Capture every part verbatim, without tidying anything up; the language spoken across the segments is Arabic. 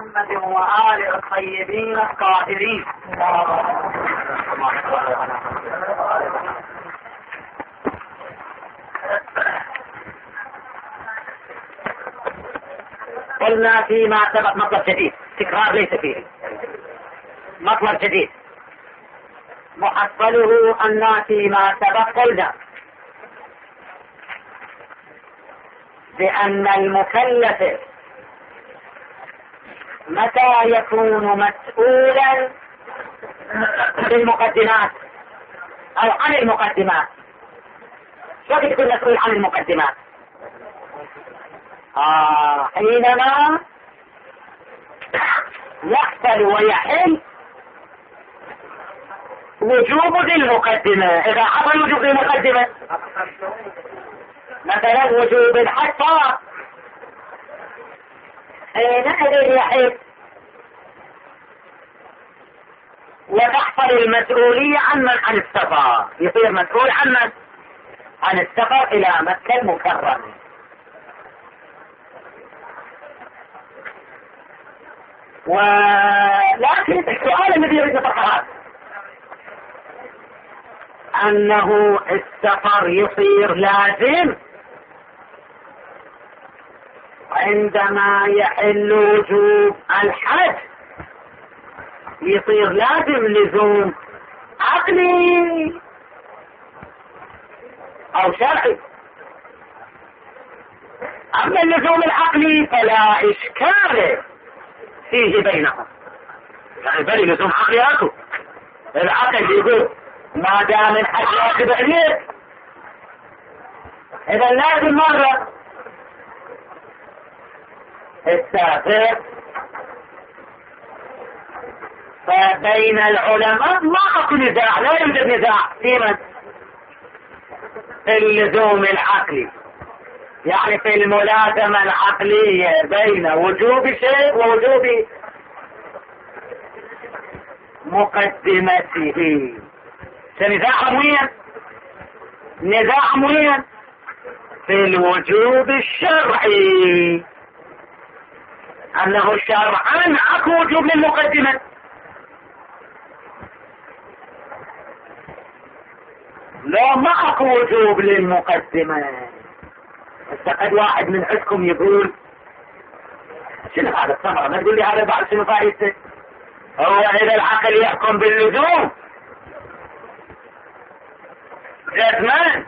محمد وآل الطيبين الطاهرين. قلنا فيما سبق مطلب جديد، تكرار ليس فيه، مطلب جديد محصله أن فيما سبق قلنا بأن المكلف متى يكون مسؤولا بالمقدمات أو عن المقدمات؟ وقت يكون مسؤول عن المقدمات؟ آه حينما يحصل ويحل وجوب ذي المقدمة. إذا حصل وجوب ذي المقدمة مثلا وجوب الحصى حينئذ يحل وتحصل المسؤولية عن من عن السفر، يصير مسؤول عن من عن السفر إلى مكة المكرمة. ولكن السؤال الذي يريد نطرحه أنه السفر يصير لازم عندما يحل وجوب الحج، يصير لازم لزوم عقلي أو شرعي. أما اللزوم العقلي فلا إشكال فيه بينهم، يعني بل لزوم عقلي أكو. العقل يقول ما دام الحج ياخذ عليك إذا لازم مرة السافر. فبين العلماء ما اكو نزاع، لا يوجد نزاع في من في اللزوم العقلي، يعني في الملازمة العقلية بين وجوب شيء ووجوب مقدمته. فنزاع وين؟ نزاع وين؟ في الوجوب الشرعي، أنه شرعا اكو وجوب للمقدمة. لا ما اكو وجوب للمقدمة. قد واحد من عندكم يقول شنو هذا الثمرة؟ ما تقول لي هذا بعد شنو فائدته؟ هو إذا العقل يحكم باللزوم جزمان،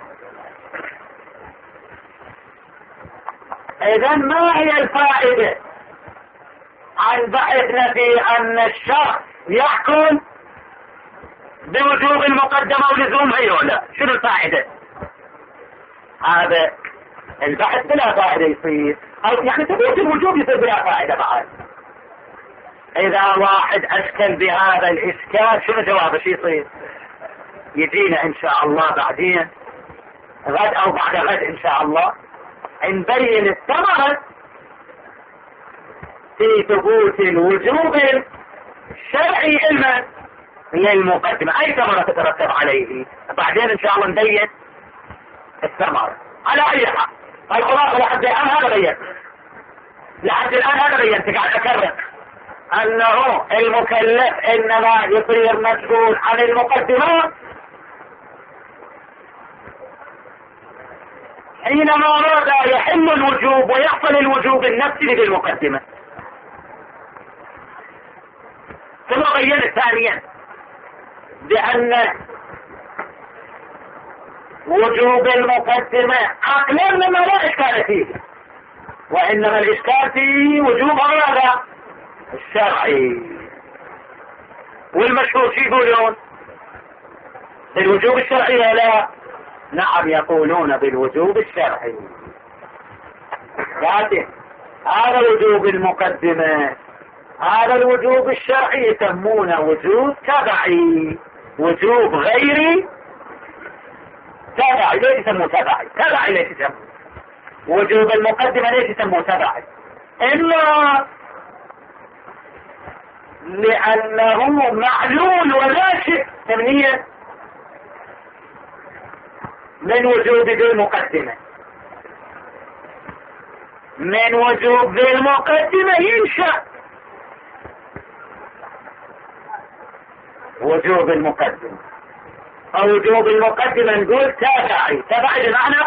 إذا ما هي الفائدة عن بحثنا في أن الشخص يحكم بوجوب المقدمة ولزوم هي ولا؟ شنو الفائدة؟ هذا البحث بلا فائدة يصير، أو يعني ثبوت الوجوب يصير بلا فائدة بعد. إذا واحد أشكل بهذا الإشكال شنو جوابه؟ شو يصير؟ يجينا إن شاء الله بعدين غد أو بعد غد إن شاء الله نبين الثمرة في ثبوت الوجوب الشرعي علما للمقدمة. أي ثمرة تترتب عليه بعدين إن شاء الله نبين الثمرة. على أي حال الخلاصة لحد الآن هذا بين، لحد الآن هذا بين. قاعد أكرر أنه المكلف إنما يصير مسؤول عن المقدمات حينما ماذا يحل الوجوب ويحصل الوجوب النفسي للمقدمة. ثم بين ثانيا بأن وجوب المقدمة عقلا لما لا إشكال فيه، وإنما الإشكال فيه وجوب هذا الشرعي. والمشهور شو يقولون؟ بالوجوب الشرعي لا؟ نعم يقولون بالوجوب الشرعي، لكن هذا وجوب المقدمة هذا الوجوب الشرعي يسمونه وجوب تبعي، وجوب غيري تبعي. ليش يسموه تبعي؟ تبعي ليش يسموه؟ وجوب المقدمة ليش يسموه تبعي؟ إلا لأنه معلول وناشئ ثمانية من وجوب ذي المقدمة. من وجوب ذي المقدمة ينشأ وجوب المقدمة. ووجوب المقدمة نقول تابعي، تابعي بمعنى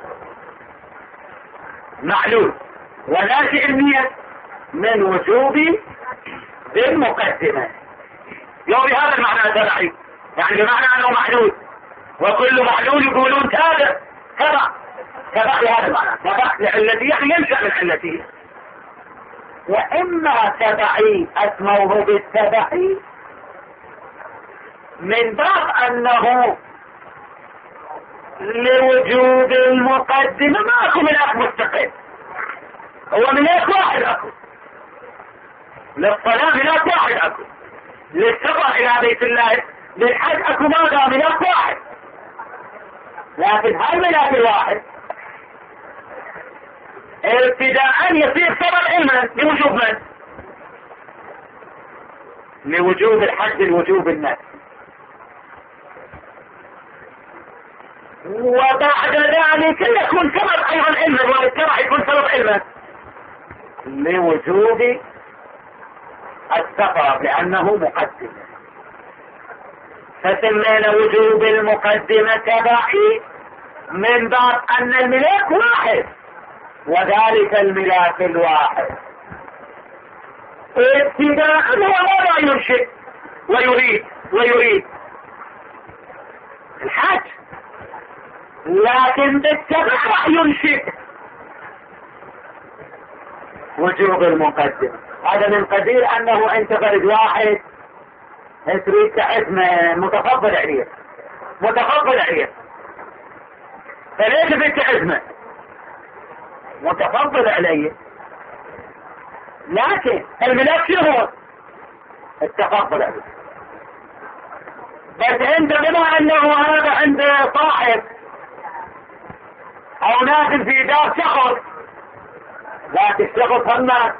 معلول، وناشئ النية من وجوب بالمقدمة. يوم هذا المعنى تابعي، يعني بمعنى انه معلول، وكل معلول يقولون تابع تبع تبع لهذا المعنى، تبع لعلته يعني ينشأ من علته. وإما تبعي اسمه بالتبعي من باب أنه لوجود المقدمة ما أكو ملاك مستقل، هو ملاك واحد أكو، للصلاة ملاك واحد أكو، للسفر إلى بيت الله للحج أكو ماذا ملاك واحد. لكن هل ملاك الواحد ابتداء يصير سبب علما لوجوب من؟ لوجوب الحج الوجوب النفس، وبعد ذلك يكون سبب ايضا علما، وبالتالي يكون سبب علما لوجوب السفر لانه مقدمة. فسمينا وجوب المقدمة تبعي من باب ان الملاك واحد، وذلك الملاك الواحد ابتداء هو لا ينشئ ويريد ويريد الحج، لكن بالتبع ينشئ وجوب المقدمة. هذا من قدير انه انت فرد واحد تريد كاسم متفضل عليه متفضل عليه، فليس بدك اسمه متفضل عليه، لكن الملاك شنو هو؟ التفضل عليه. بس انت بما انه هذا عند صاحب او نازل في دار شخص، ذاك الشخص هما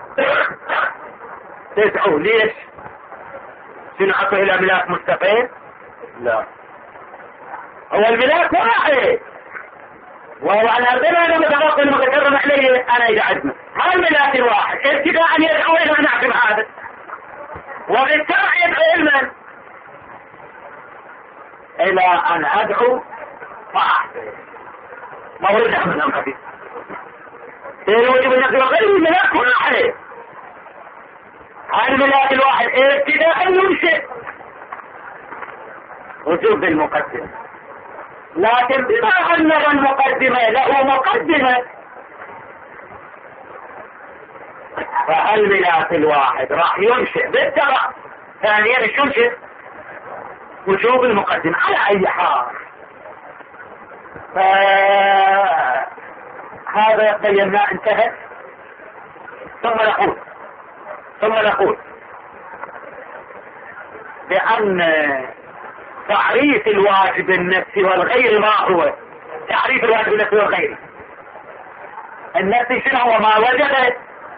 تسعوا ليش؟ سنعطه الى ملاك مستقيم؟ لا، هو الملاك واحد، وهو على بما انه متفضل المتكرم عليه انا اذا عزمه هذا الملاك الواحد ابتداء يدعو الى ان اعزم هذا، وبالتالي يدعو علما الى ان ادعو فاحسن. ما هو يدعو من امرتي ايه وجب النفس وغير الملاك واحد، هذا الملاك الواحد ابتداء ينشئ وجوب المقدمة. لكن بما ان المقدمة له مقدمة، فالملاك الواحد راح ينشئ بالتبع ثانيا ينشئ وجوب المقدمة على اي حال. هذا بينا انتهت. ثم نقول ثم نقول بأن تعريف الواجب النفسي والغير ما هو تعريف الواجب النفسي والغير النفسي شنو هو؟ ما وجبت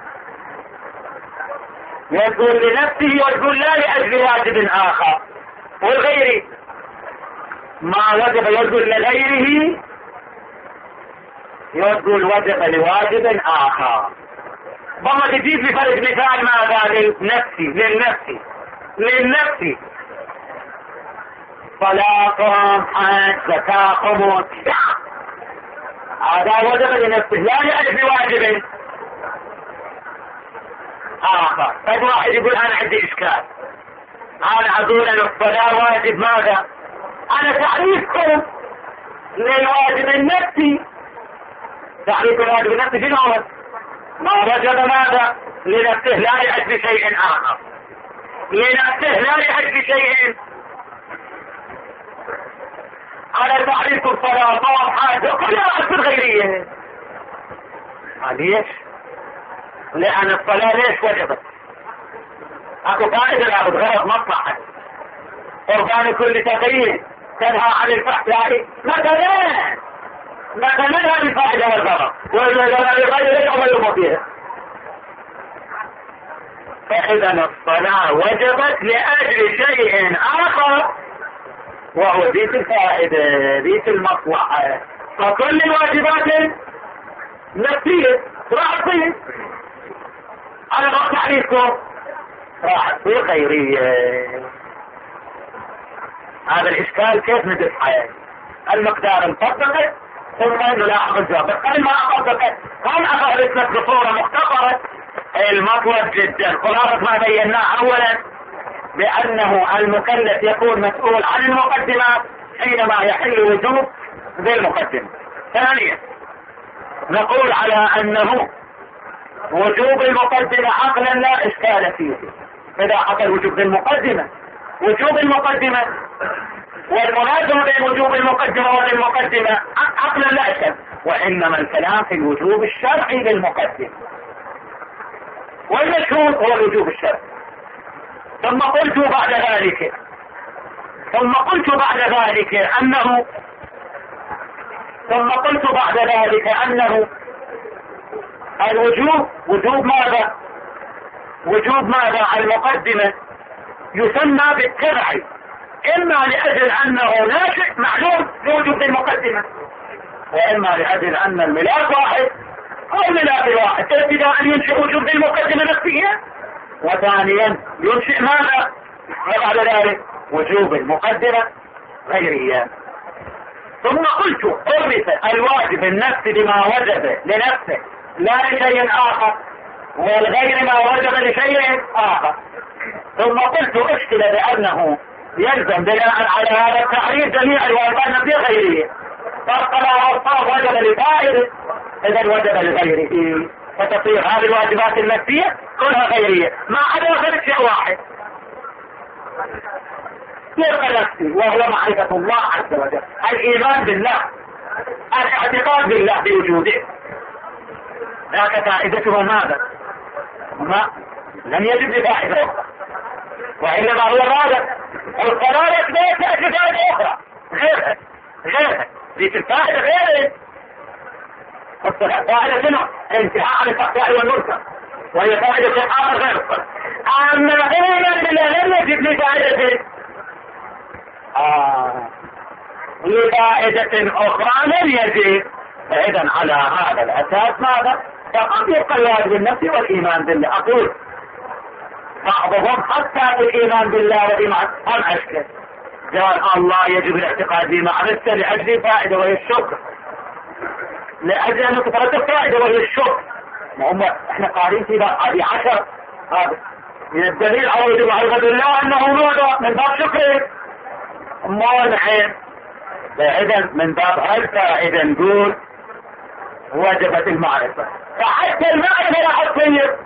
يقول لنفسه ويقول لا لأجل واجب آخر، والغير ما وجب يقول لغيره يقول وجب لواجب آخر. بما تجيب لي فرق مثال ماذا للنفسي للنفسي للنفسي صلاة حج زكاة خمس، هذا وجب لنفسه لا لأجل واجب آخر. فد واحد يقول أنا عندي إشكال، أنا أقول أن الصلاة واجب ماذا؟ أنا تعريفكم للواجب النفسي، تعريف الواجب النفسي شنو هو؟ ما وجب ماذا؟ لنفسه لا لأجل شيء آخر، لنفسه لا لأجل شيء. أنا تعريف الصلاة طواف حاجة كلها أكثر غيرية. ليش؟ لأن الصلاة ليش وجبت؟ أكو قاعدة لا بتغرض مصلحة قربان كل تغيير تنهى عن الفحشاء مثلا مثلا هذه الفائدة والضرر والغير يدعو ويرمى فيها. فإذا الصلاة وجبت لأجل شيء آخر وهو ذيك الفائدة ذيك المصلحة. فكل الواجبات نفسية راح تصير على غير تعريفكم راح تصير خيرية. هذا الاشكال كيف ندفعه؟ المقدار مطبقه ثم نلاحظ الجواب. قبل ما اطبقه هم اخذت لك بصوره مختصره المطلب جدا. خلاصه ما بيناه اولا بانه المكلف يكون مسؤول عن المقدمات حينما يحل وجوب بالمقدمه. ثانيا نقول على انه وجوب المقدمه عقلا لا اشكال فيه. اذا حصل وجوب بالمقدمه وجوب المقدمه والمناسبة بين وجوب المقدمة والمقدمة عقلا لا اشكال، وانما الكلام في الوجوب الشرعي للمقدمة والمشهور هو الوجوب الشرعي. ثم قلت بعد ذلك ثم قلت بعد ذلك انه ثم قلت بعد ذلك انه الوجوب وجوب ماذا؟ وجوب ماذا؟ المقدمة يسمى بالتبع، اما لاجل انه ناشئ معلوم بوجود المقدمة، واما لاجل ان الملاك واحد او الملاك واحد، ابتداء ان ينشئ وجود المقدمة نفسها، وثانيا ينشئ ماذا بعد ذلك؟ وجوب المقدمة غيريا. ثم قلت عرف الواجب النفس بما وجب لنفسه لا لشيء اخر، والغير ما وجب لشيء اخر. ثم قلت اشكل بانه يلزم بناء على هذا التعريف جميع الواجبات النفسية غيرية، فالقضاء والصوم وجب لفاعله اذا وجب لغيره، فتصير هذه الواجبات النفسية كلها غيرية ما عدا غير شيء واحد يبقى نفسي، وهو معرفة الله عز وجل، الايمان بالله، الاعتقاد بالله بوجوده. ذاك فائدته ماذا؟ ما لم يجب لفائدة اخرى، وانما هو ماذا؟ القرارة ليس فائدة اخرى غيرها غيرها ذيك الفائدة غيرها. فائدة شنو؟ انتهاء عن الفحشاء والمنكر، وهي فائدة شيء اخر غير الصلاة. اما الايمان بالله لم يجب لفائدة آه لفائدة اخرى لم يجب. اذا على هذا الاساس ماذا؟ فقد يبقى الواجب النفسي والايمان بالله. اقول بعضهم حتى الايمان بالله وبما هم اشكل قال الله يجب الاعتقاد بمعرفته لاجل فائدة وهي الشكر، لاجل ان تترتب فائدة وهي الشكر. ما هم احنا قارين في باب هذه عشر، هذا من الدليل على وجوب معرفة الله انه ماذا؟ من باب شكره مانع. اذا من باب هالفائدة نقول وجبت المعرفة، فحتى المعرفة لا حصير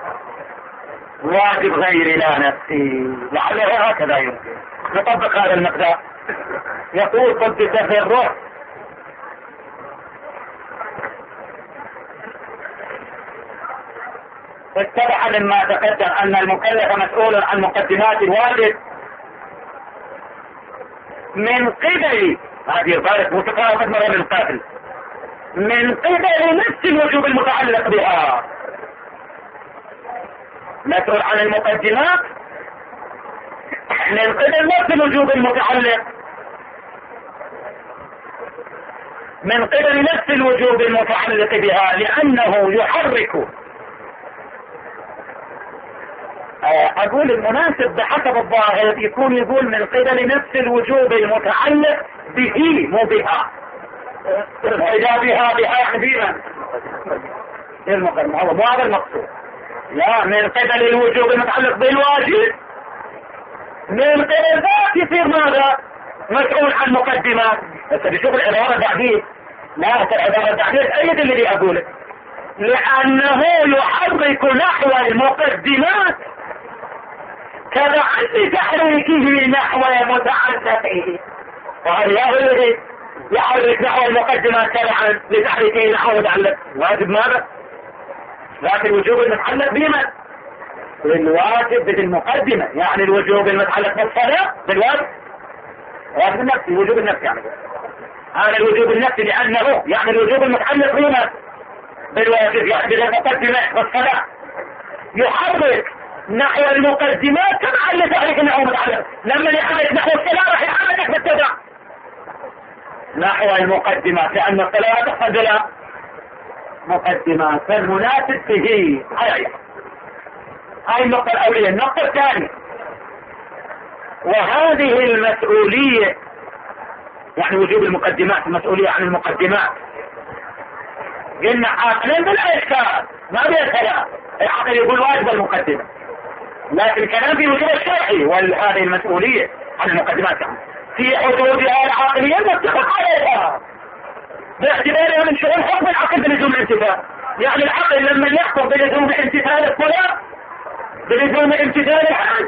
واجب غير لا نفسي، لعله هكذا يمكن نطبق هذا المقدار. يقول قدس في الروح اتبع مما تقدم ان المكلف مسؤول عن مقدمات الواجب من قبل هذه الغاية متقاربة مرة من القاتل من قبل نفس الوجوب المتعلق بها. مسؤول عن المقدمات من قبل نفس الوجوب المتعلق من قبل نفس الوجوب المتعلق بها، لأنه يحرك. أقول المناسب بحسب الظاهر يكون يقول من قبل نفس الوجوب المتعلق به مو بها، إذا بها بها حبيبا المقدم هو مو هذا المقصود. لا، من قبل الوجوب المتعلق بالواجب من قبل ذات يصير ماذا؟ مسؤول عن مقدمات. بس بشوف العبارة بعدين، لا العبارة بعدين أيد اللي أقوله، لأنه يحرك نحو المقدمات كبعد تحريكه نحو متعلقه، وهذا هو الذي يحرك نحو المقدمات تبعا لتحريكه نحو متعلق. واجب ماذا؟ لكن الوجوب المتعلق بما؟ بالواجب بالمقدمة، يعني الوجوب المتعلق بالصلاة بالواجب واجب النفسي، الوجوب النفسي يعني هذا الوجوب النفسي، لأنه يعني الوجوب المتعلق بما؟ بالواجب، يعني بالمقدمة بالصلاة يحرك نحو المقدمات كما لتحريك نحو متعلق. لما يحرك نحو الصلاة راح يحركك بالتبع نحو المقدمات، لأن الصلاة تحصل بلا مقدمات، فالمناسب به. هاي هاي النقطة الأولية. النقطة الثانية وهذه المسؤولية يعني وجوب المقدمات، المسؤولية عن المقدمات، قلنا عاقلين بلا إشكال ما بيه كلام، العقل يقول واجب المقدمة، لكن الكلام في وجوب الشرعي وهذه المسؤولية عن المقدمات يعني في حدودها العقلية نتفق عليها باعتبارها من شؤون حكم العقل بلزوم الامتثال. يعني العقل لما يحكم بلزوم امتثال الصلاة بلزوم امتثال الحج،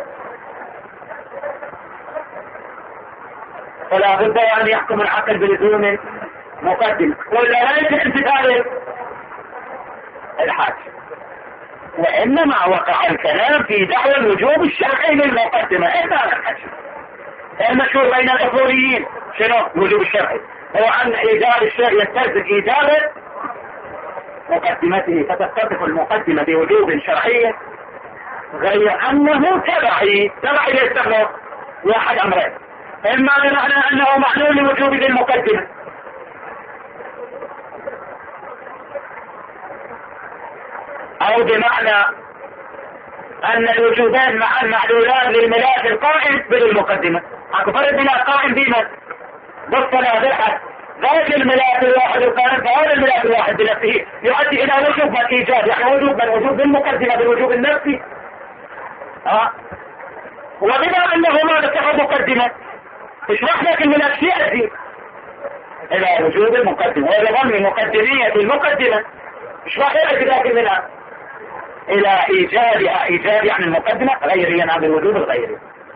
فلا بد أن يحكم العقل بلزوم مقدم ولا لا يجب امتثال الحج. وإنما وقع الكلام في دعوى الوجوب الشرعي للمقدمة إلا الحج. المشهور بين الأصوليين شنو الوجوب الشرعي؟ هو أن إيجاب الشيء يستلزم إيجاب مقدمته، فتتصف المقدمة بوجوب شرعي غير أنه تبعي. تبعي يستغرق واحد أمرين، إما بمعنى أنه معلول لوجوب المقدمة، أو بمعنى أن الوجودان مع المعلولان للملاك القائم بالمقدمة. أكو فرق بين القائم بما بالصلاة بالحج، ذلك الملاك الواحد القائم فهذا الملاك الواحد بنفسه يؤدي إلى وجوب الإيجاب، يعني وجوب الوجوب بالمقدمة بالوجوب النفسي. أه؟ وبما أنه ما ذكر مقدمة اشرح لك الملاك يأتي إلى وجوب المقدمة ولضم المقدمية المقدمة، اشرح لك ذاك الملاك إلى إيجابها، إيجاب يعني المقدمة غيريا عن الوجوب الغيري.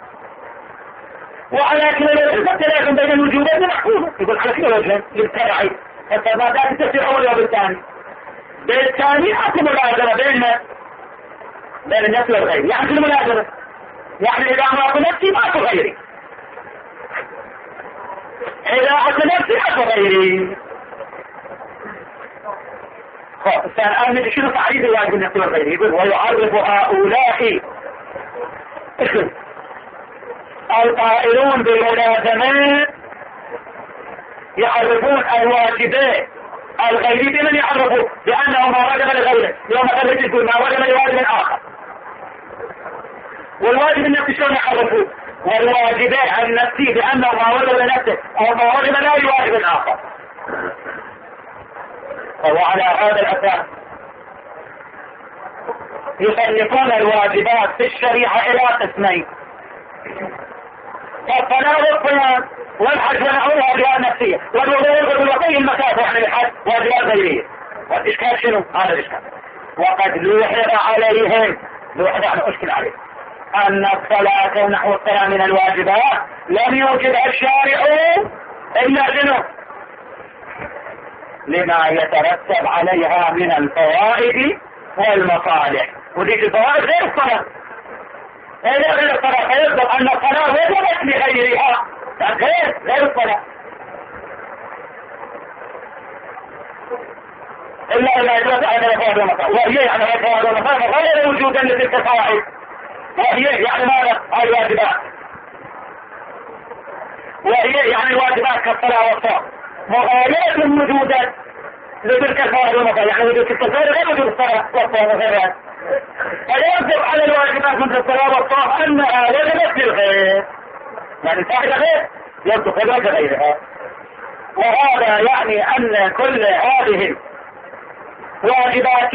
وعلى كلا التلاعب بين الوجوبات محفوظة، يقول على كلا وجه للتبعي، حتى ما ذاك تفسير أول وبالثاني. بالثاني حتى ملازمة بين بين النفس والغير، يعني في الملازمة يعني إذا أمرت نفسي ما أكو غيري، إذا أكو نفسي أكو غيري. الآن شنو تعريف الواجب النفسي والغيري؟ يقول ويعرف هؤلاء القائلون بالملازمات يعرفون الواجبات الغيري بمن يعرفوا بأنه ما وجب لغيره. يوم مثلا تقول ما وجب لواجب آخر، والواجب النفسي شلون يعرفوه؟ والواجبات النفسي بأنه ما وجب لنفسه أو ما وجب لا لواجب آخر. وعلى هذا الأساس يصنفون الواجبات في الشريعة إلى قسمين: الصلاة والصيام والحج ونحوها واجبات نفسية، والوضوء بالوقي المكافئ عن الحج واجبات غيرية. والإشكال شنو؟ هذا الإشكال. وقد لوحظ عليهم، لوحظ يعني أشكل عليهم، أن الصلاة ونحو الصلاة من الواجبات لم يوجدها الشارع إلا شنو؟ لما يترتب عليها من الفوائد والمصالح. وديك الفوائد غير الصلاة، غير غير الصلاة، فيصدق أن الصلاة وجبت لغيرها غير غير الصلاة، إلا إلا يترتب على الفوائد والمصالح، وهي يعني الفوائد والمصالح غير وجودا لتلك الفوائد، وهي يعني ماذا؟ الواجبات، وهي يعني الواجبات كالصلاة والصوم مغايرة وجودا لتلك الفوائد والمصالح، يعني وجود تلك الفوائد غير وجود الصلاة والصوم وغيرها. فيجب على الواجبات من الصلاة والصوم أنها وجبت للغير، يعني الفائدة غير يصدق ذلك غيرها. وهذا يعني أن كل هذه الواجبات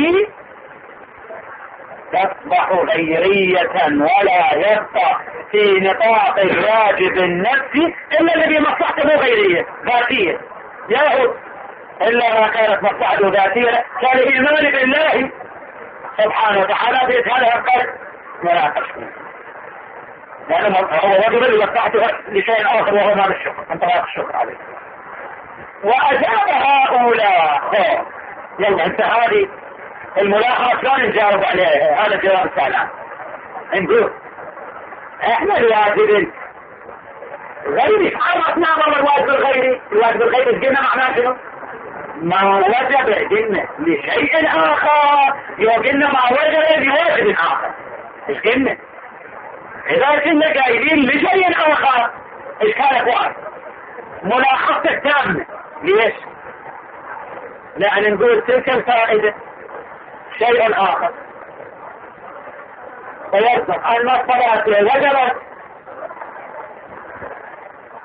تصبح غيرية ولا يبقى في نطاق الواجب النفسي إلا الذي مصلحته غيرية ذاتية يأخذ، إلا ما كانت مصلحته ذاتية كالإيمان بالله سبحانه وتعالى بإدخالها القلب ولا تشكر، لأنه هو واجب اللي مصلحته لشيء آخر وهو ما بالشكر، أنت لا الشكر عليه. وأجاب هؤلاء يلا انت هذه الملاحظة شلون نجاوب عليها؟ هذا جواب السلام. نقول احنا الواجب غيري عرفنا والله الواجب الغيري، الواجب الغيري قلنا معناه شنو؟ ما وجب قلنا لشيء آخر، يو قلنا ما وجب لواجب آخر. ايش قلنا؟ إذا كنا قايلين لشيء آخر ايش كانت واحد؟ ملاحظة التامة. ليش؟ لأن نقول تلك الفائدة شيء آخر، فيصدق أن الصلاة وجبت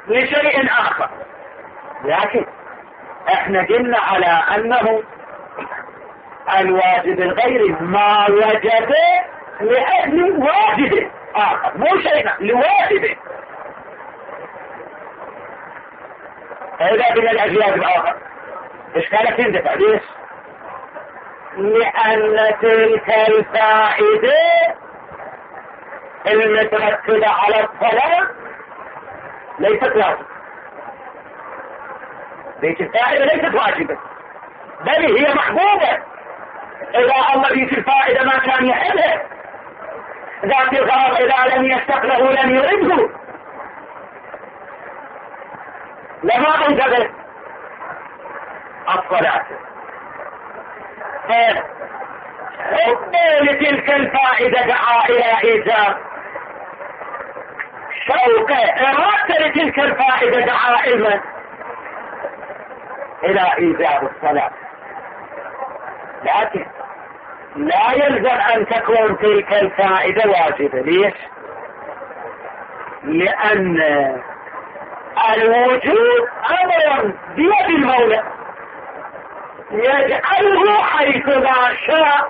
لشيء آخر. لكن احنا قلنا على أنه الواجب الغيري ما وجب لأجل واجب آخر، مو شيء لواجب. إذا بنا لأجل واجب آخر إيش كانت تندفع؟ ليش؟ لأن تلك الفائدة المترتبة على الصلاة ليست واجبة. ذيك الفائدة ليست واجبة بل هي محبوبة. إذا الله ذيك الفائدة ما كان يحبها، ذات الغرض إذا لم يستقله لم يرده لما أنجبت الصلاة. حب لتلك الفائدة دعا إلى إيجاب، شوق إرادة لتلك الفائدة دعا إلى إلى إيجاب الصلاة. لكن لا يلزم أن تكون تلك الفائدة واجبة. ليش؟ لأن الوجود أمر بيد المولى يجعله حيث ما شاء.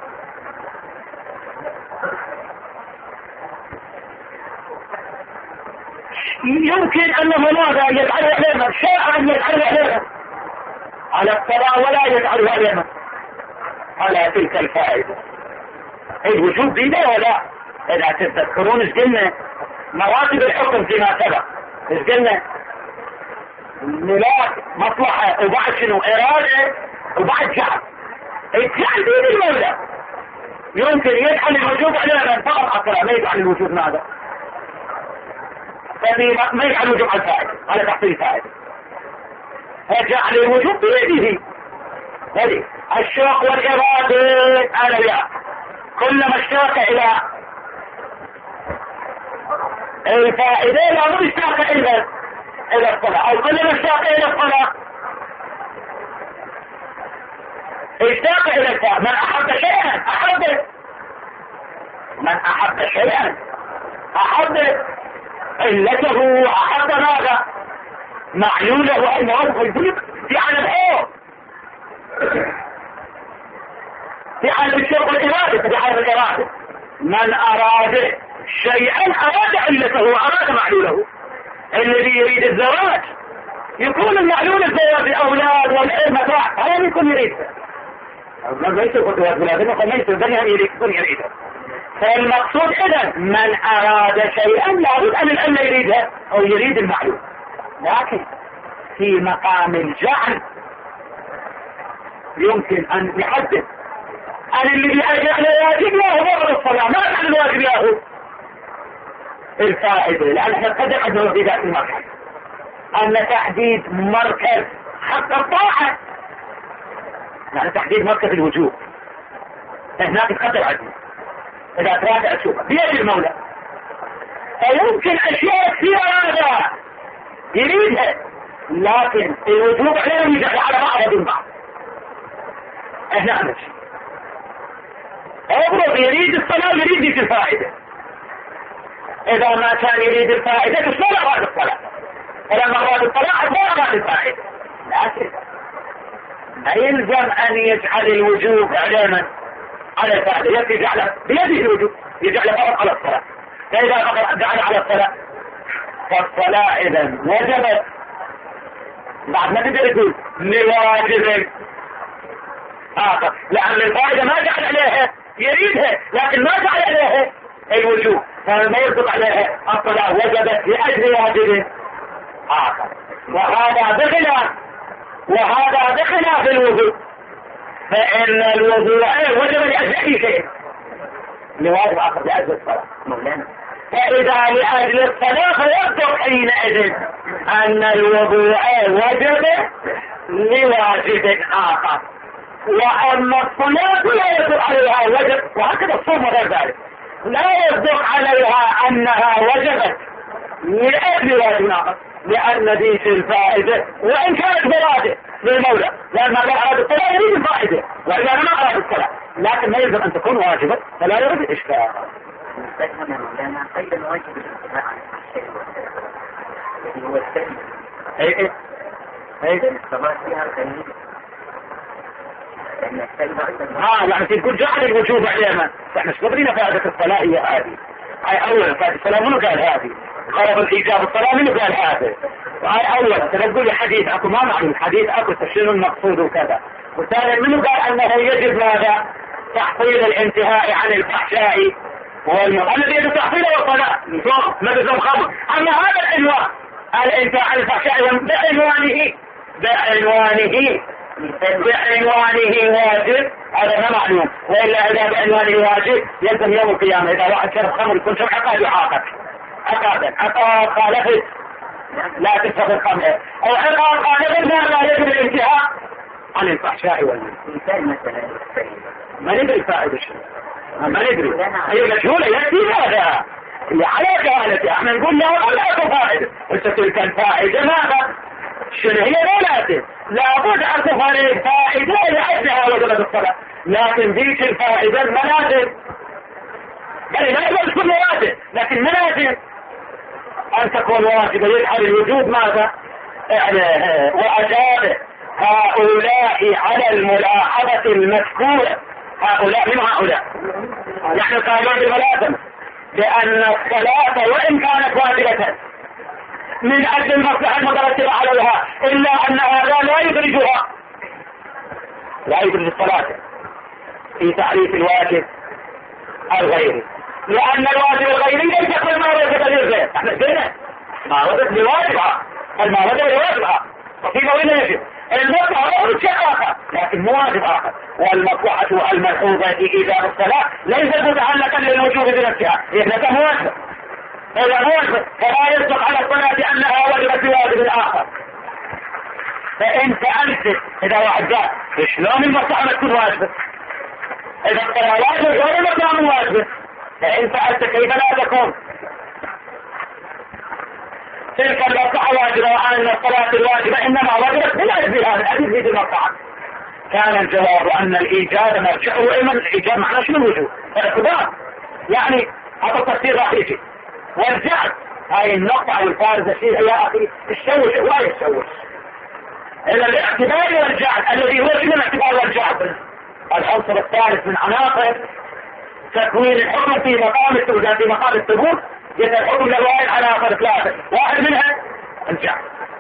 يمكن أنه ماذا يجعله علينا، شاء أن يجعله علينا على الصلاة ولا يجعله علينا على تلك الفائدة. الوجود بيده ولا؟ إذا تتذكرون ايش قلنا مراتب الحكم فيما سبق، ايش قلنا؟ ملاك مصلحة وبعد شنو إرادة وبعد جعل. الجعل بيد المولى يمكن يجعل الوجود علينا فقط أقرأ، ما يجعل الوجود ماذا؟ ما يجعل الوجود على الفائدة على تحصيل الفائدة، يجعل الوجود بيده. هذه الشوق والإرادة أنا وياك كلما اشتاق إلى الفائدة لا مو اشتاق إلى إلى الصلاة، أو كلما اشتاق إلى الصلاة اشتاق إلى الفائدة. من أحب شيئا أحب من أحب شيئا أحب علته، أحب ماذا؟ معلوله وأنه البلد في عالم الحور، في عالم الشرق الإرادة، في عالم الإرادة. من أراد شيئا أراد علته وأراد معلوله. الذي يريد الزواج يكون المعلول الزواج الأولاد والعلم هذا يكون يريده. ما يصير خطوات ولادنا ما يصير بني هم يكون يريده. فالمقصود إذا من أراد شيئا لابد أن العلم يريده أو يريد المعلوم. لكن في مقام الجعل يمكن أن يحدد أن الذي أجعل واجب له بعض الصلاة ما أجعل الواجب له الفائدة، لأن احنا قد أجعله في ذات المركز أن تحديد مركز حق الطاعة، يعني تحديد مركز الوجوب هناك تقدر عدل إذا تراجع تشوفها بيد المولى. فيمكن أشياء كثيرة هذا يريدها، لكن الوجوب عليهم يجعل على بعض دون بعض. احنا نمشي أبرد يريد الصلاة يريد الفائدة. إذا ما كان يريد الفائدة فلا أراد الصلاة، فلما أراد الصلاة فلا أراد الفائدة. لكن لا يلزم أن يجعل الوجوب علينا على الفائدة، يجعل بيده الوجوب يجعل فقط على الصلاة. فإذا فقط جعل على الصلاة فالصلاة إذا وجبت بعد ما تقدر تقول لواجب آخر، لأن الفائدة ما جعل عليها يريدها لكن ما جعل عليها الوجوب، فما يصدق عليها الصلاة وجبت لأجل واجب آخر. وهذا بخلاف وهذا بخلاف الوضوء، فإن الوضوء وجب لأجل أي شيء لواجب آخر لأجل الصلاة مولانا. فإذا لأجل الصلاة فيصدق حينئذ أن الوضوء وجب لواجب آخر، وأما الصلاة لا يصدق عليها وجب، وهكذا الصوم وغير ذلك لا يصدق عليها أنها وجبت لأجل واجب آخر، لأن ذيك الفائدة وإن كانت مرادة للمولى، لأن ما أراد الصلاة يريد الفائدة، وإذا ما أراد الصلاة لكن ما يلزم أن تكون واجبة فلا يريد الإشكال. نستجمع مولانا قيد الواجب الاتباع عن الشيء والسلم. اي اي اي الصلاة فيها الخير. لأن السلم اه يعني تقول جعل الوجوب علينا، احنا مش قادرين فائدة الصلاة هي هذه. هاي اولا فائدة الصلاة منو قال هذه؟ غرض الايجاب الصلاة منو قال هذا؟ وهاي اولا تقول لي حديث اكو ما معلوم حديث اكو شنو المقصود وكذا. وثانيا منو قال انه يجب ماذا؟ تحصيل الانتهاء عن الفحشاء والمنكر الذي يجب تحصيله والصلاة ما بزم خمر. اما هذا العنوان الانتهاء عن الفحشاء بعنوانه بعنوانه بعنوانه واجب هذا ما معلوم، وإلا إذا بعنوانه واجب يلزم يوم القيامة إذا واحد شرب خمر يكون شرب عقاب يعاقب عقابا عقاب خالفت لا تشرب الخمر أو عقاب خالفت لا يجب الانتهاء عن الفحشاء والمنكر. مثال مثلا ما ندري فائدة شيء ما ندري هي مجهولة يأتي هذا هي على جهالتي احنا نقول له لا تفائدة انت تلك الفائدة ماذا؟ شنو هي لازم لابد ان تفرق فائدة لأجلها وجبت الصلاة، لكن ذيك الفائدة الملازم يعني لا يجب تكون واجب لكن ملازم ان تكون واجبة يجعل الوجود ماذا؟ يعني وأجاب هؤلاء على الملاحظة المذكورة. هؤلاء من هؤلاء نحن قالوا بالملازمة لأن الصلاة وإن كانت واجبة من أجل المصلحة المترتبة عليها إلا أن هذا لا يدرجها لا يدرج الصلاة في تعريف الواجب الغيري، لأن الواجب الغيري ليس كل ما وجد للغير. احنا قلنا ما وجد لواجبها فالما وجد لواجبها وفيما وين يجب المصلحة أمر شيء آخر لكن مو واجب آخر. والمصلحة الملحوظة في إيجاب الصلاة ليست متعلقا للوجوب بنفسها لأنها مواجبة إذا مواجبة فلا يصدق على الصلاة أنها وجبت بواجب آخر. فإن سألت إذا واحد قال شلون المصلحة تكون واجبة؟ إذا الصلاة واجبة غير المصلحة مو واجبة. فإن سألت كيف لا تكون تلك المصلحة واجبة وأن الصلاة الواجبة إنما وجبت من أجل هذا الحديث في المصلحة؟ كان الجواب أن الإيجاب مرجعه إلى الإيجاب معناه شنو الوجوب؟ الاعتبار يعني هذا التفسير راح يجي. والجعل هاي النقطة أو الفارزة فيها يا أخي الشوش لا يتشوش إلا الاعتبار والجعل الذي هو شنو الاعتبار والجعل؟ العنصر الثالث من عناصر تكوين الحكم في مقام التوجيه في مقام الثبوت يبقى الحكم له عناصر ثلاثة واحد منها الجعل.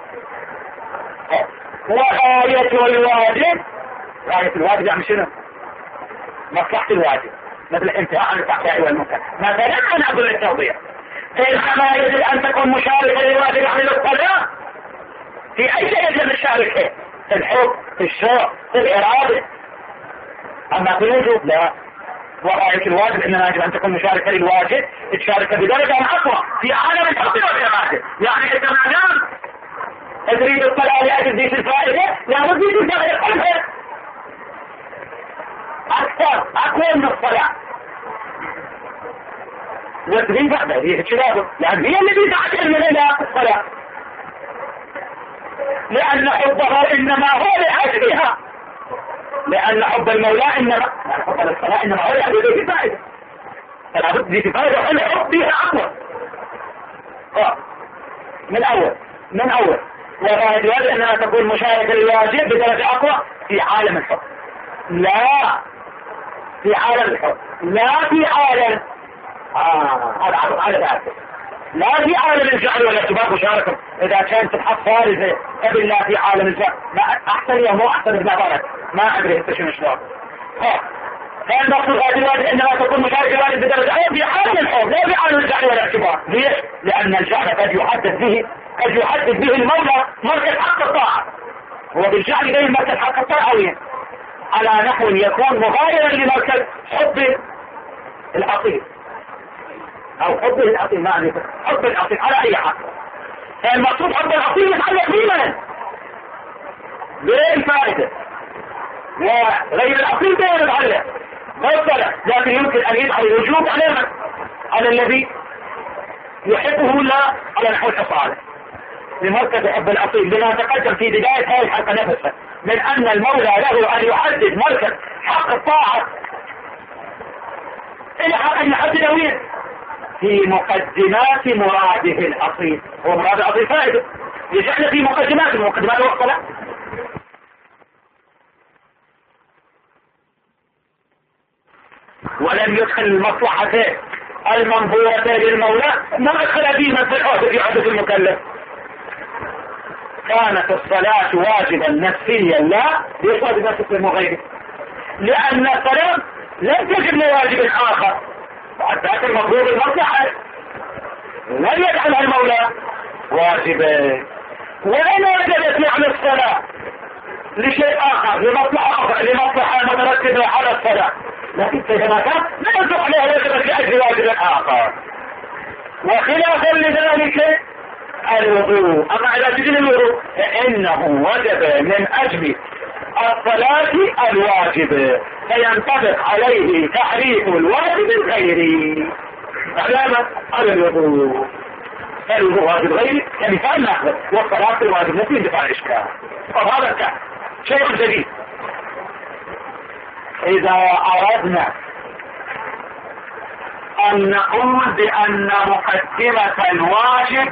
وآية الواجب آية الواجب يعني شنو؟ مصلحة الواجب مثل الانتهاء عن الفحشاء والمنكر. مثلا أنا أقول للتوضيح كما يجب أن تكون مشاركة للواجب عن الصلاة في أي شيء يجب الشاركة في الحب في الشوق في الإرادة. أما في الوجوب لا. وآية الواجب إنما يجب أن تكون مشاركة للواجب تشارك بدرجة أقوى في عالم الحب والإرادة. يعني إذا ما دام تريد الصلاة لأجل ذيك الفائدة لابد أن تغير قلبها أكثر أقوى من الصلاة وتريد بعد هي الشباب لأن هي التي تعتقد من إلى الصلاة لأن حبه إنما هو لأجلها لأن حب المولى إنما حب الصلاة إنما هو لأجل ذيك الفائدة فلا بد ذيك الفائدة وأن حب بها أقوى من أول من أول. وغاية الواجب أنها تكون مشاركة للواجب بدرجة أقوى في عالم الحب لا في عالم الحب لا في عالم آه هذا عرض على ذلك لا في عالم الجعل والاعتبار مشاركة. إذا كانت تبحث فارزة قبل لا في عالم الجعل ما أحسن يا مو أحسن ابن بارك ما أدري انت شنو شلون. كان مقصود غاية الواجب أنها تكون مشاركة الواجب بدرجة أقوى في عالم الحب لا في عالم الجعل والاعتبار. ليش؟ لأن الجعل قد يحدد به قد يحدد به المولى مركز حق الطاعة وبالجعل به مركز حق الطاعة على نحو يكون مغايرا لمركز حب الأصيل أو حب الأصيل ما أعرف حب الأصيل على أي حق. فالمقصود حب الأصيل يتعلق بمن؟ بالفائدة وغير الأصيل بين يتعلق بالصلاة لكن يمكن أن يدعو الوجوب على من؟ على الذي يحبه لا على نحو الحصالة لمركز حب الأصيل بما تقدم في بداية هذه الحلقة نفسها من أن المولى له أن يحدد مركز حق الطاعة إلى أن يحدد وين في مقدمات مراده الأصيل. هو مراد الأصيل فائدة يجعل في مقدمات المقدمات والصلاة. ولم يدخل المصلحتين المنظورتين للمولى ما أدخل فيه من في العهد في عهد المكلف. كانت الصلاة واجبا نفسيا لا ليس واجبا نفسيا مغير، لأن الصلاة لم تجب لواجب آخر حتى المفروض المصلحة لن يجعلها المولى واجبا، وإن وجدت يعني الصلاة لشيء آخر لمصلحة آخر لمصلحة مترتبة على الصلاة، لكن كما كان لا يصح لها وجبت لأجل واجب آخر. وخلافا لذلك الوضوء، أما إذا تجد الوضوء فإنه وجب من أجل الصلاة الواجب فينطبق عليه تحريف الواجب الغيري. علامة على الوضوء الوضوء واجب غيري كمثال ناخذ، والصلاة الواجب ممكن دفع الإشكال. فهذا كان شيء جديد. إذا أردنا أن نقول بأن مقدمة الواجب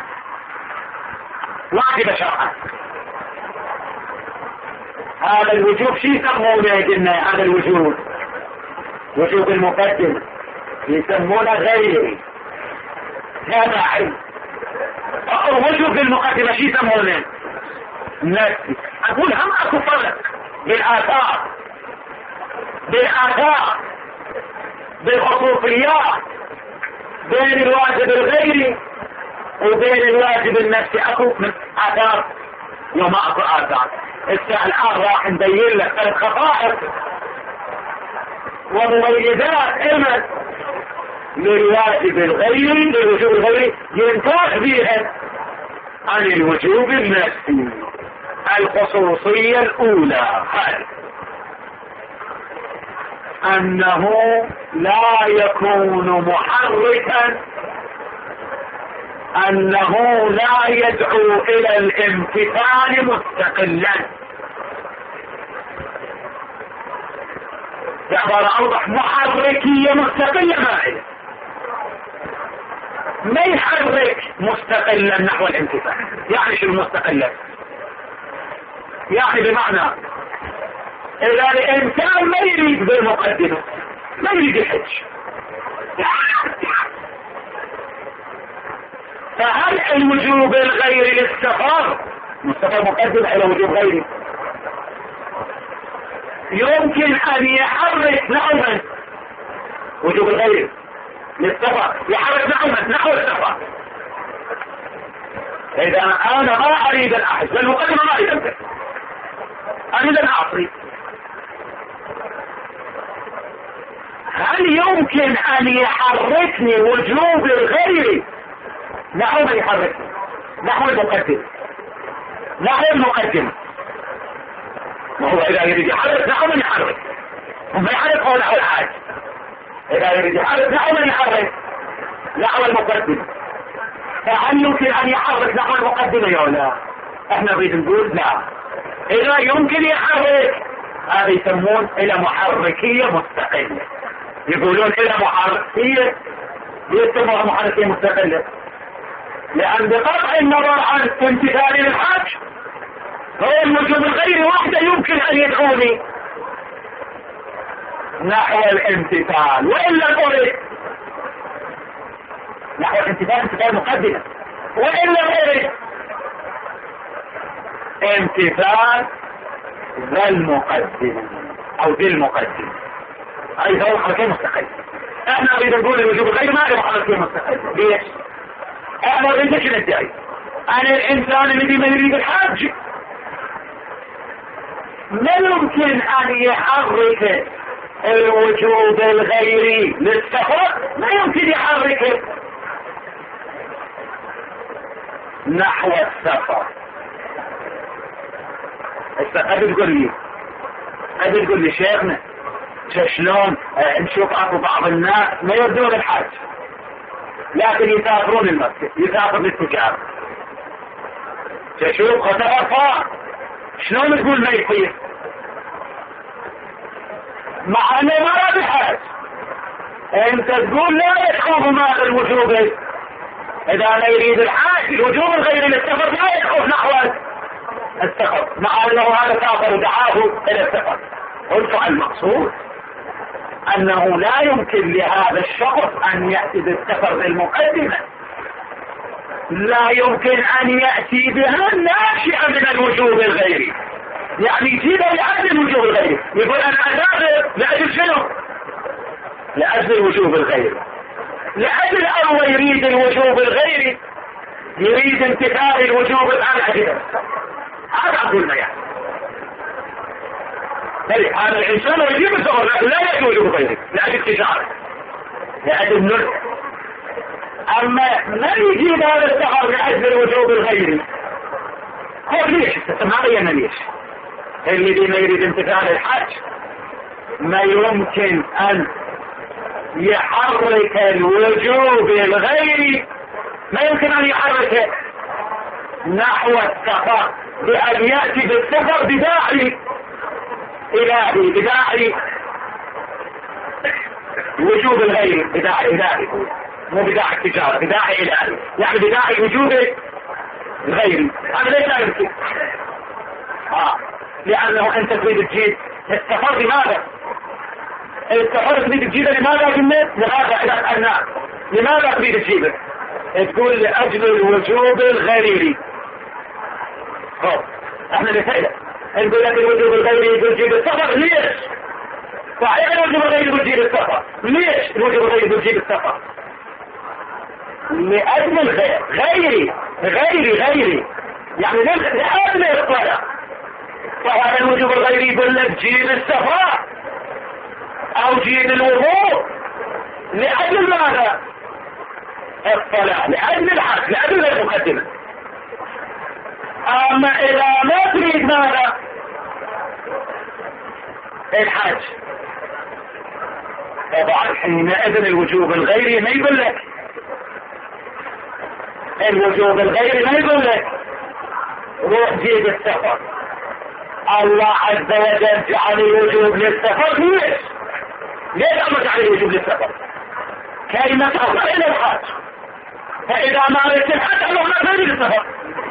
واجب شرعا، هذا الوجوب شي يسمونه قلنا؟ هذا الوجوب وجوب المقدمة يسمونه غيري تابعي. وجوب المقدمة شي يسمونه نفسي. أقول هم أكو فرق بالآثار بالآثار بالخصوصيات بين الواجب الغيري وبين الواجب النفسي. أكو من آثار يوم أكو آثار الآن راح نبين لك ثلاث خصائص ومميزات إما للواجب الغيري للوجوب الغيري ينتاج بها عن الوجوب النفسي. الخصوصية الأولى هذه أنه لا يكون محركا، أنه لا يدعو إلى الامتثال مستقلا. بعبارة أوضح محركية مستقلة ما هي، ما يحرك مستقلا نحو الامتثال. يعني شو المستقلة؟ يعني بمعنى إذا الإنسان ما يريد بالمقدمة ما يريد الحج، فهل الوجوب الغيري للسفر مستفر مقدم إلى وجوب غيري يمكن أن يحرك نعما وجوب الغيري للسفر، يحرك نعما نحو السفر. إذا أنا ما أريد الأحد والمقدمة ما أريد أنت أريد أن أعطي، هل يمكن أن يحركني وجوب الغيري نحو من يحركني؟ نحو المقدم نحو المقدم وهو إذا يريد يحرك نحو من يحرك، وما يحرك هو نحو الحاج. إذا يريد يحرك نحو من يحرك نحو المقدم. فهل يمكن أن يحرك نحو المقدمة يا لا؟ احنا نريد نقول لا. إذا يمكن يحرك هذا يسمون إلى محركية مستقلة، يقولون إلى محركية يسمونها محركية مستقلة، لأن بقطع النظر عن امتثالي للحج هو الوجوب الغيري وحده يمكن أن يدعوني نحو الامتثال، وإلا غيره نحو الامتثال امتثال مقدمة، وإلا غيره امتثال ذا المقدمة أو ذي المقدمة. هذه هو محركية مستقلة. احنا نريد نقول الوجوب الغيري ما هي محركية مستقلة. ليش؟ احنا نريدش ندعي أن الإنسان الذي ما يريد الحج ما يمكن أن يحرك الوجوب الغيري للسفر، ما يمكن يحركه نحو السفر. قبل تقول لي قبل تقول لي شيخنا شلون نشوف اكو بعض الناس ما يردون الحج لكن يسافرون المسجد، يسافر للتجارة، تشوف خطر فار، شلون تقول ما يصير مع انه ما راد الحج؟ انت تقول لا يدخل مال الوجوب اذا ما يريد الحاج الوجوب الغيري للسفر لا يدعوه نحو السفر، مع انه هذا سافر دعاه الى السفر. قلت المقصود انه لا يمكن لهذا الشخص ان يأتي بالسفر بالمقدمة، لا يمكن ان يأتي بها ناشئة من الوجوب الغيري، يعني يجيبها لأجل الوجوب الغيري، يقول انا اسافر لأجل شنو؟ لأجل الوجوب الغيري، لأجل الله يريد الوجوب الغيري، يريد امتثال الوجوب الأعلى. هذا أقولنا يعني هذا الإنسان يجيب السفر لكن لا يأتي وجوب غيري لأجل التجارة لأجل النلح. أما ما يجيب هذا السفر لأجل الوجوب الغيري هو ليش؟ ما بينا ليش الذي ما يريد امتثال الحج ما يمكن أن يحرك الوجوب الغيري، ما يمكن أن يحرك نحو السفر بأن يأتي بالسفر بداعي إلهي، بداعي وجوب الغيري، بداعي إلهي مو بداعي التجارة، بداعي إلهي يعني بداعي وجوب الغيري. هذا ليس يمكن آه. لأنه أنت تريد تجيب السفر لماذا؟ السفر تريد تجيبه لماذا جميل؟ لماذا إذا سألناه لماذا تريد تجيبه؟ تقول لأجل الوجوب الغيري. خب احنا نسأله نقول لك الوجوب الغيري يقول جيب السفر ليش؟ صحيح الوجوب الغيري يقول جيب السفر ليش؟ الوجوب الغيري يقول جيب السفر لأجل الغير غيري غيري غيري يعني لأجل الطلع. فهذا الوجوب الغيري يقول لك جيب السفر او جيب الوضوء لأجل ماذا؟ الصلاة، لأجل الحج، لأجل المقدمة. أما إذا ما تريد ماذا؟ الحج، طبعا حينئذ الوجوب الغيري ما يقول لك الوجوب الغيري ما يقول لك روح جيب السفر. الله عز وجل جعل الوجوب للسفر ليش؟ ليش الله جعل الوجوب للسفر؟ كلمة أفضل إلى الحج، فإذا ما أردت الحج الله ما يريد السفر،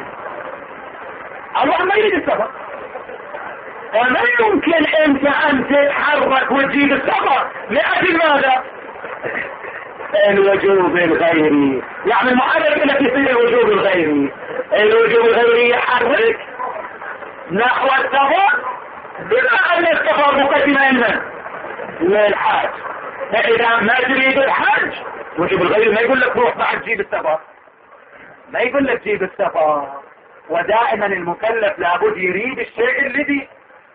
الله ما يريد السفر. فما يمكن أنت أن تتحرك وتجيب السفر لأجل ماذا؟ الوجوب الغيري، يعني المحرك التي يصير الوجوب الغيري، الوجوب الغيري يحرك نحو السفر بما أن السفر مقدمة لمن؟ للحج. فإذا ما تريد الحج وجوب الغيري ما يقول لك روح بعد جيب السفر، ما يقول لك جيب السفر. ودائما المكلف لابد يريد الشيء الذي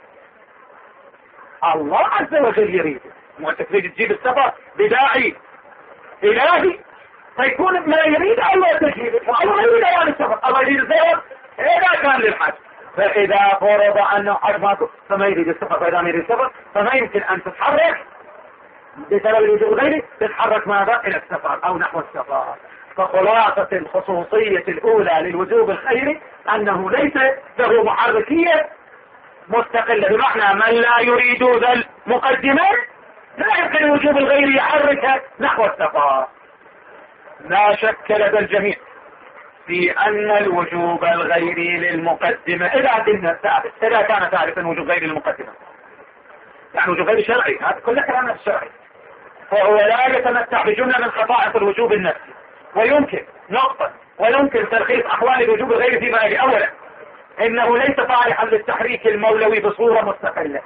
الله عز وجل يريده. وانت تريد تجيب السفر بداعي إلهي فيكون ما يريد الله تجيبه، والله يريد أوان السفر، الله يريد السفر إذا كان للحج. فإذا فرض أنه حج ما فما يريد السفر، فإذا ما يريد السفر فما يمكن أن تتحرك بسبب الوجوب الغيري، تتحرك ماذا؟ إلى السفر أو نحو السفر. فخلاصة الخصوصية الأولى للوجوب الغيري أنه ليس له محركية مستقلة، بمعنى من لا يريد ذا المقدمة لا يمكن الوجوب الغيري يحرك نحو السفر. لا شك لدى الجميع في أن الوجوب الغيري للمقدمة إذا كنا ثابت، إذا كان ثابتا وجوب غيري للمقدمة يعني وجوب غير شرعي، هذا كل كلام الشرعي، فهو لا يتمتع بجملة من خصائص الوجوب النفسي. ويمكن نقطة ويمكن تلخيص أحوال الوجوب الغيري فيما يلي. أولا إنه ليس صالحا للتحريك المولوي بصورة مستقلة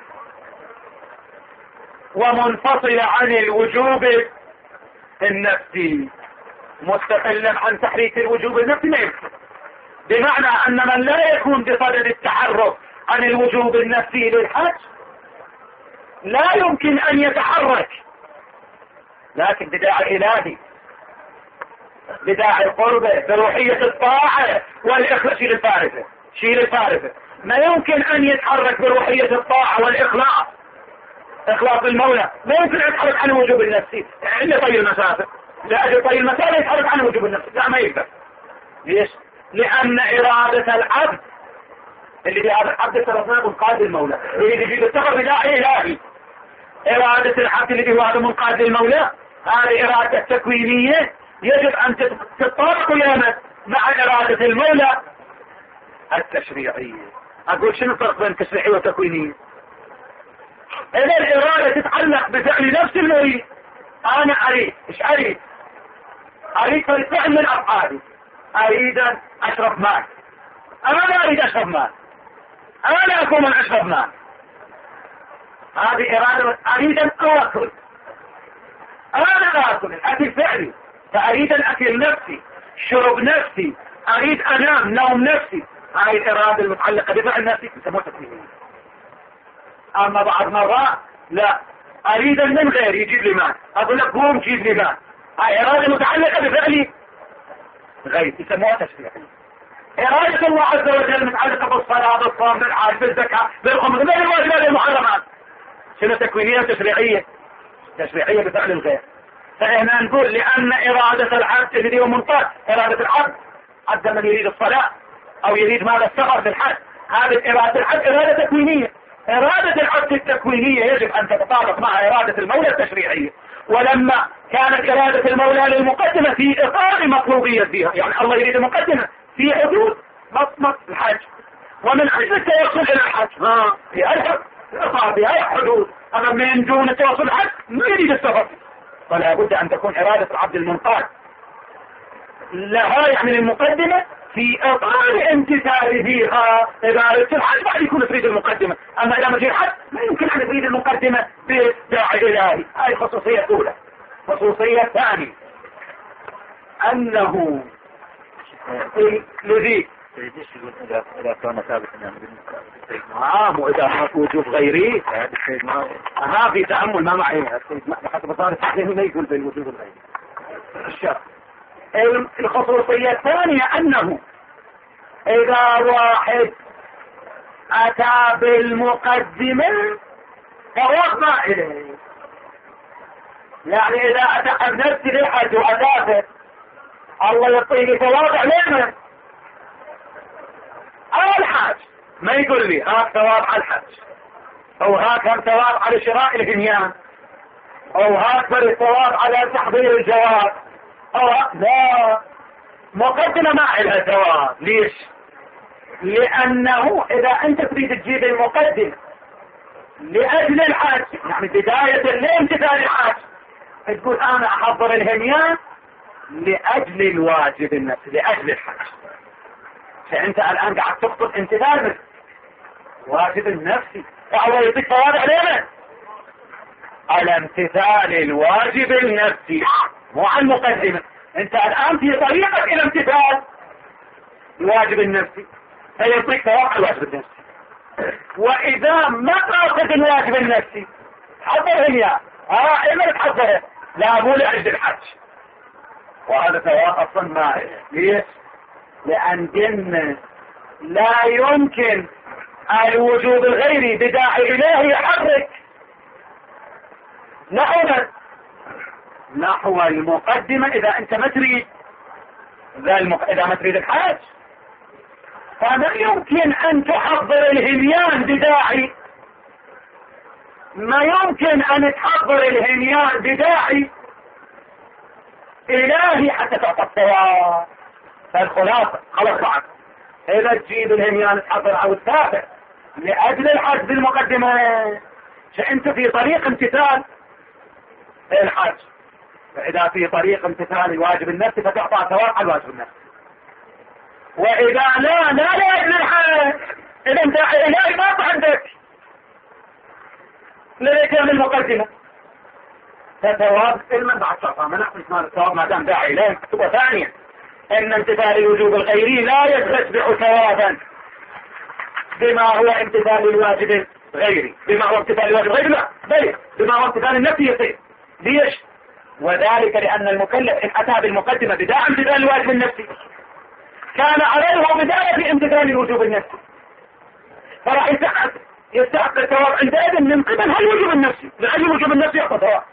ومنفصلة عن الوجوب النفسي، مستقلا عن تحريك الوجوب النفسي ما يمكن. بمعنى أن من لا يكون بصدد التحرك عن الوجوب النفسي للحج لا يمكن أن يتحرك، لكن بداعي إلهي، بداعي القربة، بروحية الطاعة والإخلاص. شيل الفارسة شيل الفارسة ما يمكن أن يتحرك بروحية الطاعة والإخلاص، إخلاص المولى ما يمكن أن يتحرك عن الوجوب النفسي إلا طي المسافة. لأجل طي المسافة يتحرك عن الوجوب النفسي، لا ما يقدر. ليش؟ لأن إرادة العبد اللي بهذا العبد ترى منقاد المولى، اللي يجي بالسفر بداعي إلهي. إرادة العبد اللي هو هذا منقاد المولى هذه إرادة تكوينية يجب أن تتطابق ويانا مع إرادة المولى التشريعية. أقول شنو الفرق بين تشريعية وتكوينية؟ إذا الإرادة تتعلق بفعل نفس المريد، أنا أريد إيش أريد؟ أريد فعل من أفعالي، أريد أن أشرب ماء، أنا لا أريد أشرب ماء، أنا لا أكون من أشرب ماء، هذه إرادة. أريد أن أكل، أنا لا أكل، الأكل فعلي، فأريد أن أكل نفسي، شرب نفسي، أريد أنام نوم نفسي، هاي الإرادة المتعلقة بفعل نفسي يسموها تكوينية. أما بعض مرات لا، أريد أن من غير يجيب لي ماء، أقول لك قوم جيب لي ماء، هاي إرادة متعلقة بفعلي غير يسموها تشريعية. إرادة الله عز وجل متعلقة بالصلاة بالصوم بالحج بالزكاة بالخمر بالواجبات المحرمات، شنو تكوينية وتشريعية؟ تشريعية بفعل الغير. فإحنا نقول لأن إرادة العبد الذي هو منطلق، إرادة العبد عبد من يريد الصلاة أو يريد ماذا السفر في الحج، هذه إرادة العبد إرادة تكوينية. إرادة العبد التكوينية يجب أن تتطابق مع إرادة المولى التشريعية. ولما كانت إرادة المولى للمقدمة في إطار مطلوبية فيها، يعني الله يريد المقدمة في حدود مطمط الحج، ومن أجل التوصل إلى الحج ها في أي إطار في أي حدود، أما من دون التوصل الحج ما يريد السفر، فلا بد أن تكون إرادة العبد المنقاد لها يعني المقدمة في إطار امتثال فيها. إذا أردت الحج بعد يكون تريد المقدمة، أما إذا ما جاء الحج ما يمكن أن تريد المقدمة بداعي إلهي. هذه خصوصية أولى. خصوصية ثانية أنه الذي إذا كان ثابت عام وإذا ما وجوب غيري ها في تأمل ما معي حتى بصار التحليل ما يقول بالوجوب الغيري. الشرط الخصوصية الثانية أنه إذا واحد أتى بالمقدمة توضع إليه، يعني إذا أتى نفسي للحج وأدافع الله يعطيني تواضع لمن؟ على الحج، ما يقول لي هاك ثواب على الحج، أو هاك هم ثواب على شراء البنيان، أو هاك الثواب على تحضير الجواب، أو لا، مقدمة ما لها ثواب. ليش؟ لأنه إذا أنت تريد تجيب المقدمة لأجل الحج، يعني بداية لامتثال الحج، تقول أنا أحضر الهنيان لأجل الواجب النفسي لأجل الحج، فأنت الآن قاعد تقصد امتثال واجب النفسي، فهو يعطيك ثواب علينا على امتثال الواجب النفسي مو على المقدمة. انت الآن في طريقك الى امتثال الواجب النفسي فيعطيك ثواب على الواجب النفسي. واذا ما تاخذ الواجب النفسي حضره اياه، اه اما تحضره لا مو لاجل الحج، وهذا ثواب اصلا ما. ليش؟ لان جن لا يمكن الوجوب الغيري بداعي الهي يحرك نحو نحو المقدمة إذا أنت ما تريد المق... إذا ما تريد الحج، فما يمكن أن تحضر الهنيان بداعي، ما يمكن أن تحضر الهنيان بداعي إلهي حتى تعطى الثواب. فالخلاصة خلاص بعد إذا تجيب الهنيان تحضر أو تتابع لأجل الحج بالمقدمة، فأنت في طريق امتثال الحج، فإذا في طريق امتثال الواجب النفسي فتعطى ثواب على الواجب النفسي. وإذا لا لا لأجل الحج، إذا انت إلهي ما عندك لذلك من المقدمة فثواب المن بعد تعطى ما نحن اسمه الثواب ما دام داعي إليه. مكتوبة ثانية إن امتثال الوجوب الغيري لا يستتبع ثوابا بما هو امتثال الواجب الغيري، بما هو امتثال الواجب الغيري لا بل بما هو امتثال النفسي يصير. ليش؟ وذلك لأن المكلف إن أتى بالمقدمة بداية امتثال الواجب النفسي كان عليه بداية في امتثال الوجوب النفسي، فراح يستحق يستحق الثواب عندئذ من قبل هالوجوب النفسي، لأجل الوجوب النفسي يعطى ثواب.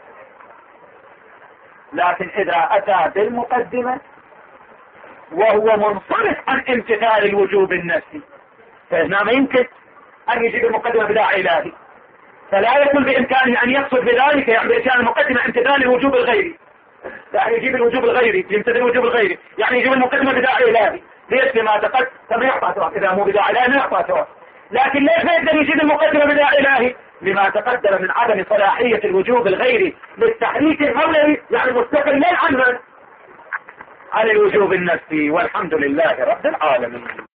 لكن إذا أتى بالمقدمة وهو منصرف عن امتثال الوجوب النفسي فهنا ما يمكن أن يجيب المقدمة بداعي إلهي، فلا يكون بإمكانه أن يقصد بذلك يعني بإتيان المقدمة امتثال الوجوب الغيري، يعني يجيب الوجوب الغيري، يمتد الوجوب الغيري، يعني يجيب المقدمة بداعي إلهي. ليش؟ لما تقدم طب يقطع سواء، إذا مو بداعي إلهي يقطع سواء. لكن ليش ما يقدر يجيب المقدمة بداعي إلهي؟ لما تقدم من عدم صلاحية الوجوب الغيري للتحريك المولوي، يعني مستقل عن عن الوجوب النفسي. والحمد لله رب العالمين.